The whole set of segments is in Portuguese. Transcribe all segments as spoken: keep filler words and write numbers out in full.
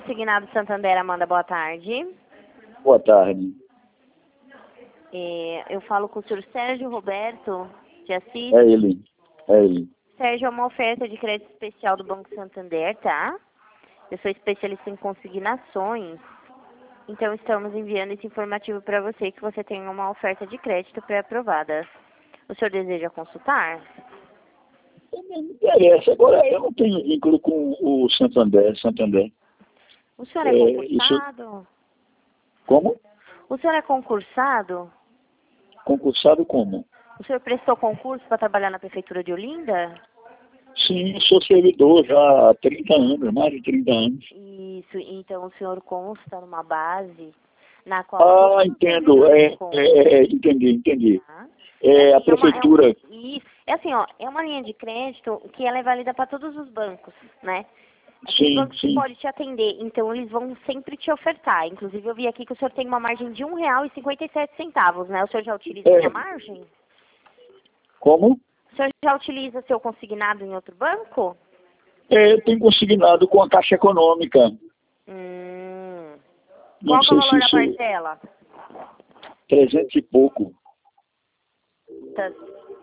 Consignado Santander, Amanda, boa tarde. Boa tarde. É, eu falo com o senhor Sérgio Roberto de Assis. É ele, é ele. Sérgio, é uma oferta de crédito especial do Banco Santander, tá? Eu sou especialista em consignações, então estamos enviando esse informativo para você que você tem uma oferta de crédito pré-aprovada. O senhor deseja consultar? Não me interessa. Agora, eu não tenho vínculo com o Santander. Santander. O senhor é, É, concursado? isso... Como? O senhor é concursado? Concursado como? O senhor prestou concurso para trabalhar na Prefeitura de Olinda? Sim, sou servidor já há trinta anos, mais de trinta anos. Isso, então o senhor consta numa base na qual... Ah, entendo. É, é, é, entendi, entendi. Tá? É, É, a assim, é uma- prefeitura... é uma- isso. É assim, ó, é uma linha de crédito que ela é válida para todos os bancos, né? Aqui os Sim, bancos que sim. podem te atender, então eles vão sempre te ofertar. Inclusive eu vi aqui que o senhor tem uma margem de um real e cinquenta e sete centavos, né? O senhor já utiliza É. essa margem? Como? O senhor já utiliza seu consignado em outro banco? É, eu tenho consignado com a Caixa Econômica. Hum. Não Qual que é o sei se valor da isso... parcela? trezentos e pouco. Tá.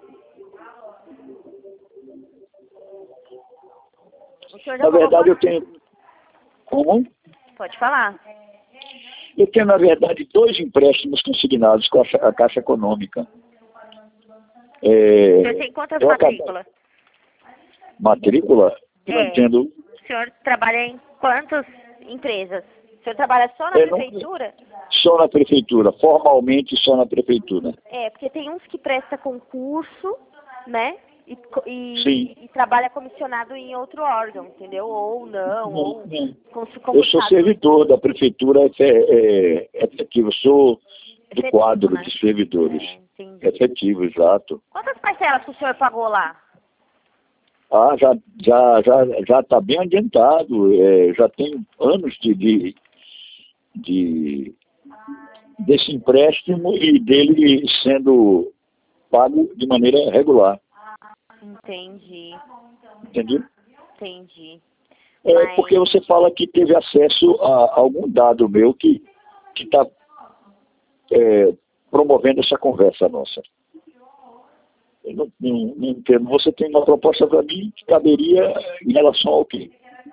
O senhor já Na verdade, colocou... eu tenho... Como? Pode falar. Eu tenho, na verdade, dois empréstimos consignados com a Ca- a Caixa Econômica. O É, senhor tem quantas eu acabei- matrículas? Matrícula? Eu não É. entendo. O senhor trabalha em quantas empresas? O senhor trabalha só na É, não- prefeitura? Só na prefeitura, formalmente só na prefeitura. É, porque tem uns que presta concurso, né? E, co- e, Sim. e trabalha comissionado em outro órgão, entendeu? Ou não, Não, ou não. como, Eu sou servidor da prefeitura efe- é, efetivo, eu sou do efetivo, quadro né? de servidores. É, entendi. Efetivo, exato. Quantas parcelas que o senhor pagou lá? Ah, já já já já está bem adiantado. É, já tem anos de, de, de desse empréstimo e dele sendo pago de maneira regular. Entendi, Entendeu? entendi. É Mas, porque você fala que teve acesso a algum dado meu que está é, promovendo essa conversa nossa. Eu não, não, não entendo. Você tem uma proposta para mim que caberia em relação ao quê?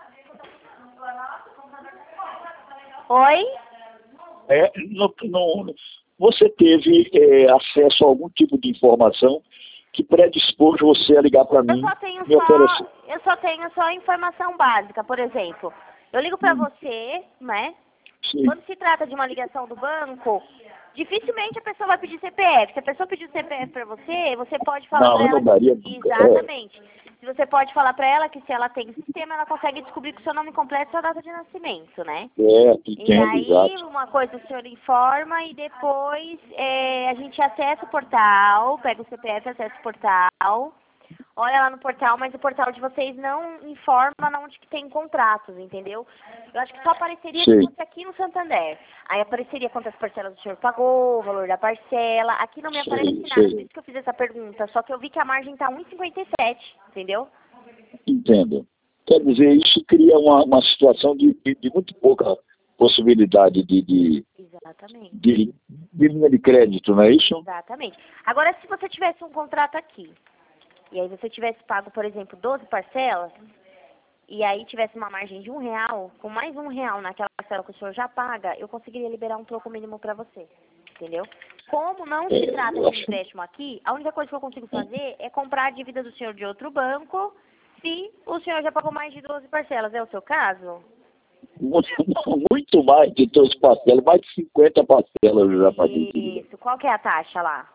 oi? É, não, não, você teve é, acesso a algum tipo de informação que predispôs você a ligar para Eu mim, só tenho me oferecer. só, eu só tenho só informação básica, por exemplo. Eu ligo pra você, né? Sim. Quando se trata de uma ligação do banco, dificilmente a pessoa vai pedir C P F. Se a pessoa pedir C P F pra você, você pode falar Não, pra eu ela... não daria nunca. Exatamente. Se você pode falar pra ela que se ela tem sistema, ela consegue descobrir que o seu nome completo é sua data de nascimento, né? É, é, E entendo, aí, exato. uma coisa o senhor informa e depois é, a gente acessa o portal, pega o C P F, acessa o portal, olha lá no portal, mas o portal de vocês não informa onde que tem contratos, entendeu? Eu acho que só apareceria se Sei. fosse aqui no Santander. Aí apareceria quantas parcelas o senhor pagou, o valor da parcela. Aqui não me Sei, aparece nada, sei. por isso que eu fiz essa pergunta. Só que eu vi que a margem tá um e cinquenta e sete, entendeu? Entendo. Quer dizer, isso cria uma, uma situação de, de, de muito pouca possibilidade de, de, Exatamente. de, de linha de crédito, não é isso? Exatamente. Agora, se você tivesse um contrato aqui, e aí você tivesse pago, por exemplo, doze parcelas, e aí tivesse uma margem de um real, com mais um real naquela parcela que o senhor já paga, eu conseguiria liberar um troco mínimo para você, entendeu? Como não se É, trata eu de um acho- empréstimo aqui, a única coisa que eu consigo fazer é comprar a dívida do senhor de outro banco, se o senhor já pagou mais de doze parcelas. É o seu caso? Muito, muito mais de doze parcelas, mais de cinquenta parcelas eu já paguei. Isso. Qual que é a taxa lá?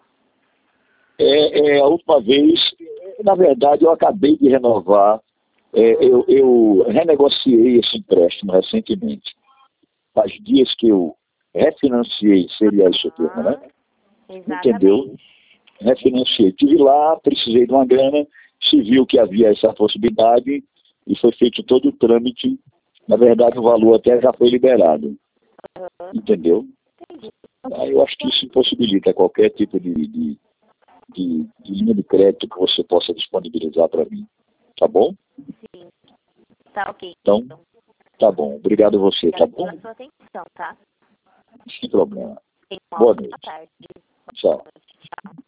É, é, a última vez, na verdade, eu acabei de renovar, é, eu, eu renegociei esse empréstimo recentemente. Faz dias que eu refinanciei, seria isso o termo, né? Entendeu? Exatamente. Refinanciei. Estive lá, precisei de uma grana, se viu que havia essa possibilidade e foi feito todo o trâmite. Na verdade, o valor até já foi liberado. Entendeu? Aí eu acho que isso impossibilita qualquer tipo de, de, de, de linha de crédito que você possa disponibilizar para mim. Tá bom? Sim. Tá ok. Então, Tá bom, obrigado a você, tá Obrigada bom? pela sua atenção, tá? Sem problema. Tenha uma Boa ótima noite. tarde. Tchau. Tchau.